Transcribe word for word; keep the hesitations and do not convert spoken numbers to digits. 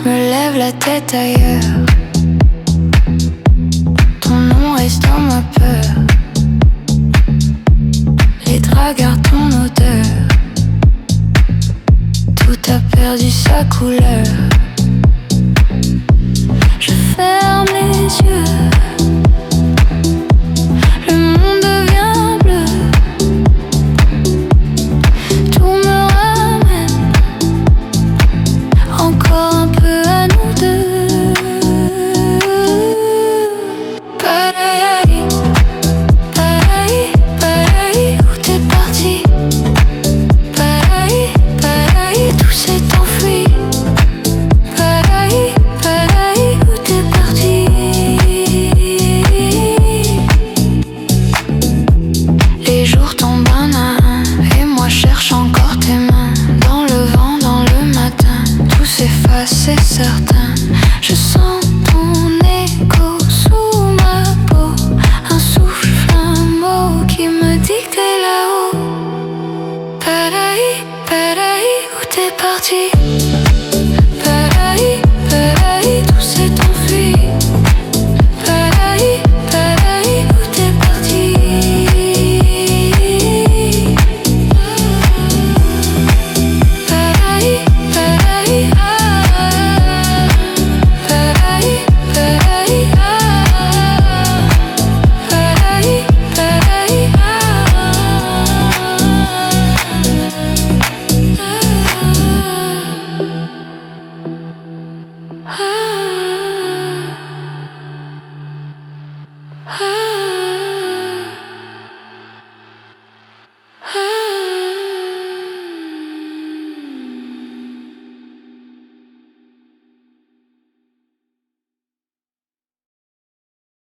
me lève la tête ailleurs. Ton nom reste dans ma peur. Les draps gardent ton odeur. Tout a perdu sa couleur. Je ferme les yeux. Le monde devient bleu. Tout me ramène encore un peu à nous deux. Pareil, pareil, pareil, où t'es parti? Pareil, pareil, tout s'est enfui. Pareil, pareil, où t'es parti? Les jours tombent un à un et moi cherche encore tes mains. Dans le vent, dans le matin, tout s'efface, c'est certain. Je sens ton écho sous ma peau. Un souffle, un mot qui me dit que t'es là-haut. Pareil, pareil, où t'es parti? Pareil, pareil, tout s'est enfui. Pareil, pareil, où t'es parti? Pareil, pareil, ah. Pareil, pareil, ah. Pareil, pareil, ah. Ah.